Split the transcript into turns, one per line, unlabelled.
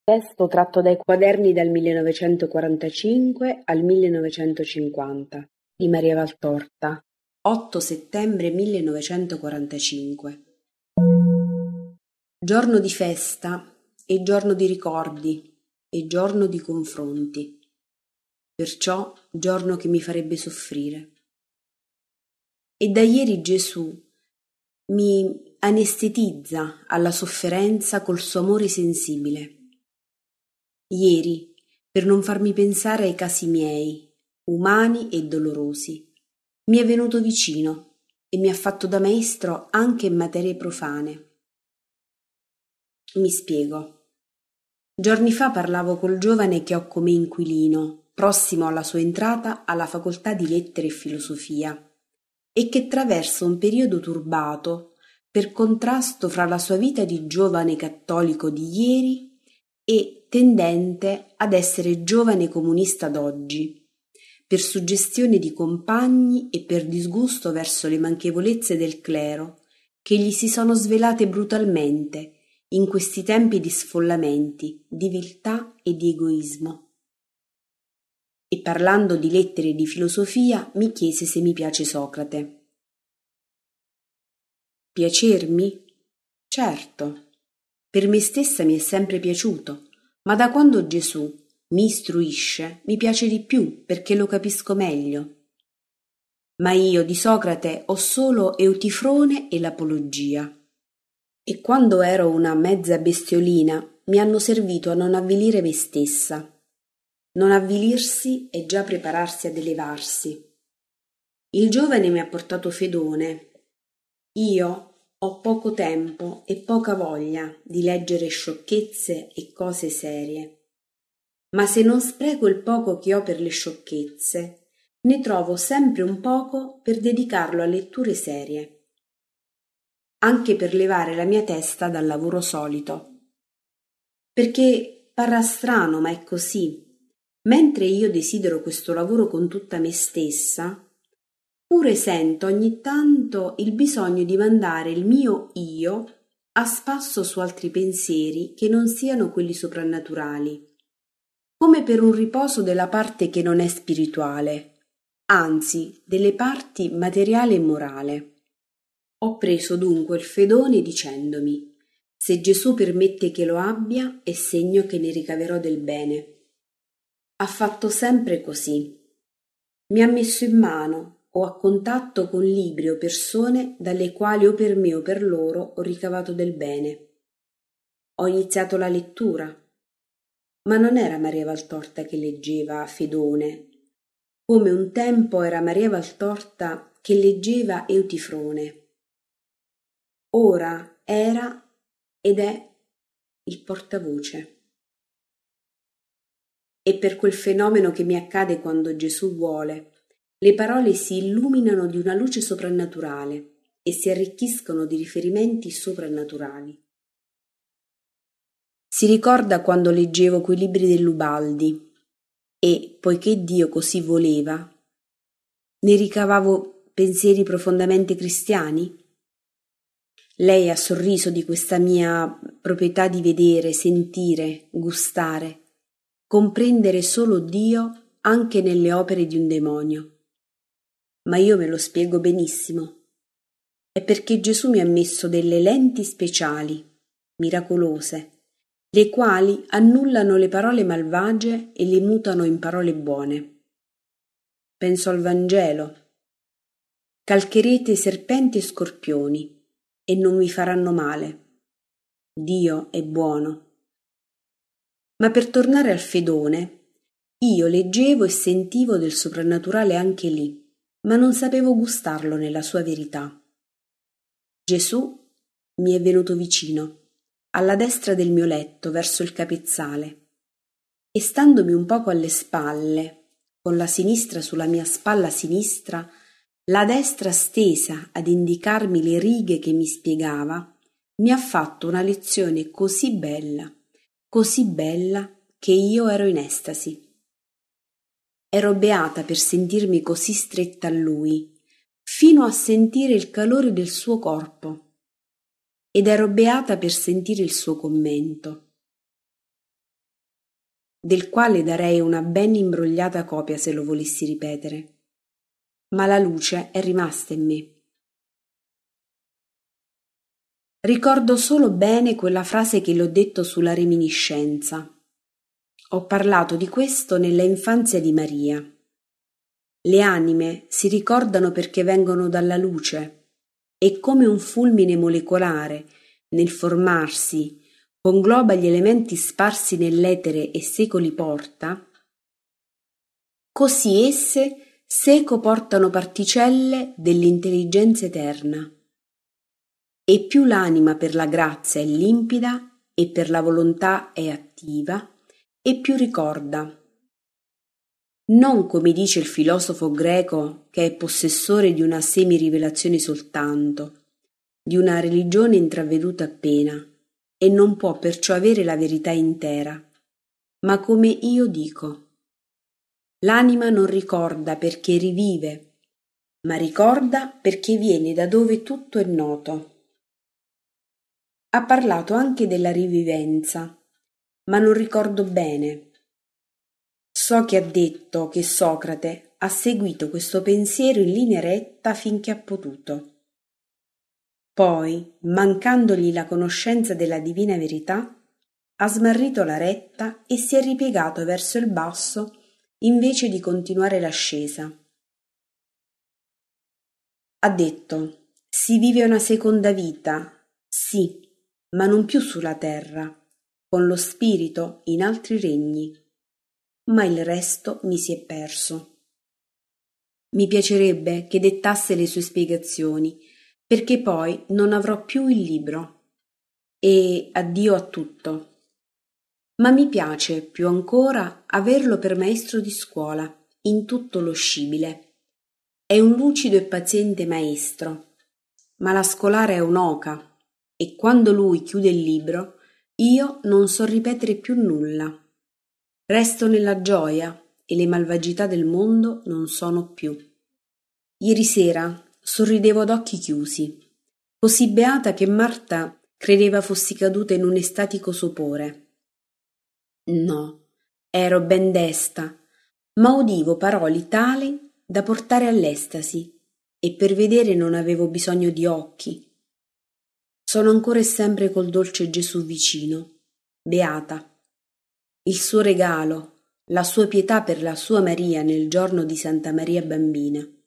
Testo tratto dai quaderni dal 1945 al 1950 di Maria Valtorta, 8 settembre 1945. Giorno di festa e giorno di ricordi e giorno di confronti, perciò giorno che mi farebbe soffrire. E da ieri Gesù mi anestetizza alla sofferenza col suo amore sensibile. Ieri, per non farmi pensare ai casi miei, umani e dolorosi, mi è venuto vicino e mi ha fatto da maestro anche in materie profane. Mi spiego. Giorni fa parlavo col giovane che ho come inquilino, prossimo alla sua entrata alla facoltà di lettere e filosofia, e che attraversa un periodo turbato per contrasto fra la sua vita di giovane cattolico di ieri e tendente ad essere giovane comunista d'oggi, per suggestione di compagni e per disgusto verso le manchevolezze del clero che gli si sono svelate brutalmente in questi tempi di sfollamenti, di viltà e di egoismo. E parlando di lettere e di filosofia mi chiese se mi piace Socrate. Piacermi? Certo. Per me stessa mi è sempre piaciuto, ma da quando Gesù mi istruisce mi piace di più perché lo capisco meglio. Ma io di Socrate ho solo Eutifrone e l'Apologia. E quando ero una mezza bestiolina mi hanno servito a non avvilire me stessa. Non avvilirsi è già prepararsi ad elevarsi. Il giovane mi ha portato Fedone. Io ho poco tempo e poca voglia di leggere sciocchezze e cose serie. Ma se non spreco il poco che ho per le sciocchezze, ne trovo sempre un poco per dedicarlo a letture serie, anche per levare la mia testa dal lavoro solito. Perché parrà strano, ma è così. Mentre io desidero questo lavoro con tutta me stessa, pure sento ogni tanto il bisogno di mandare il mio io a spasso su altri pensieri che non siano quelli soprannaturali, come per un riposo della parte che non è spirituale, anzi delle parti materiale e morale. Ho preso dunque il Fedone dicendomi: se Gesù permette che lo abbia, è segno che ne ricaverò del bene. Ha fatto sempre così. Mi ha messo in mano o a contatto con libri o persone dalle quali o per me o per loro ho ricavato del bene. Ho iniziato la lettura, ma non era Maria Valtorta che leggeva Fedone, come un tempo era Maria Valtorta che leggeva Eutifrone. Ora era ed è il portavoce. E per quel fenomeno che mi accade quando Gesù vuole, le parole si illuminano di una luce soprannaturale e si arricchiscono di riferimenti soprannaturali. Si ricorda quando leggevo quei libri dell'Ubaldi e, poiché Dio così voleva, ne ricavavo pensieri profondamente cristiani? Lei ha sorriso di questa mia proprietà di vedere, sentire, gustare, comprendere solo Dio anche nelle opere di un demonio. Ma io me lo spiego benissimo. È perché Gesù mi ha messo delle lenti speciali, miracolose, le quali annullano le parole malvagie e le mutano in parole buone. Penso al Vangelo. Calcherete serpenti e scorpioni e non vi faranno male. Dio è buono. Ma per tornare al Fedone, io leggevo e sentivo del soprannaturale anche lì, ma non sapevo gustarlo nella sua verità. Gesù mi è venuto vicino, alla destra del mio letto, verso il capezzale, e standomi un poco alle spalle, con la sinistra sulla mia spalla sinistra, la destra stesa ad indicarmi le righe che mi spiegava, mi ha fatto una lezione così bella che io ero in estasi. Ero beata per sentirmi così stretta a lui, fino a sentire il calore del suo corpo, ed ero beata per sentire il suo commento. del quale darei una ben imbrogliata copia se lo volessi ripetere. Ma la luce è rimasta in me. Ricordo solo bene quella frase che le ho detto sulla reminiscenza. Ho parlato di questo nella infanzia di Maria. Le anime si ricordano perché vengono dalla luce e come un fulmine molecolare, nel formarsi, congloba gli elementi sparsi nell'etere e secoli porta, così esse seco portano particelle dell'intelligenza eterna. E più l'anima per la grazia è limpida e per la volontà è attiva, e più ricorda. Non come dice il filosofo greco che è possessore di una semi-rivelazione soltanto, di una religione intraveduta appena, e non può perciò avere la verità intera, ma come io dico. L'anima non ricorda perché rivive, ma ricorda perché viene da dove tutto è noto. Ha parlato anche della rivivenza, ma non ricordo bene. So che ha detto che Socrate ha seguito questo pensiero in linea retta finché ha potuto. Poi, mancandogli la conoscenza della divina verità, ha smarrito la retta e si è ripiegato verso il basso invece di continuare l'ascesa. Ha detto: si vive una seconda vita, sì, ma non più sulla terra, con lo spirito in altri regni. Ma il resto mi si è perso. Mi piacerebbe che dettasse le sue spiegazioni, perché poi non avrò più il libro. E addio a tutto. Ma mi piace più ancora averlo per maestro di scuola, in tutto lo scibile. È un lucido e paziente maestro, ma la scolare è un'oca, e quando lui chiude il libro, io non so ripetere più nulla. Resto nella gioia e le malvagità del mondo non sono più. Ieri sera sorridevo ad occhi chiusi, così beata che Marta credeva fossi caduta in un estatico sopore. No, ero ben desta, ma udivo parole tali da portare all'estasi, e per vedere non avevo bisogno di occhi. Sono ancora e sempre col dolce Gesù vicino, beata. Il suo regalo, la sua pietà per la sua Maria nel giorno di Santa Maria Bambina.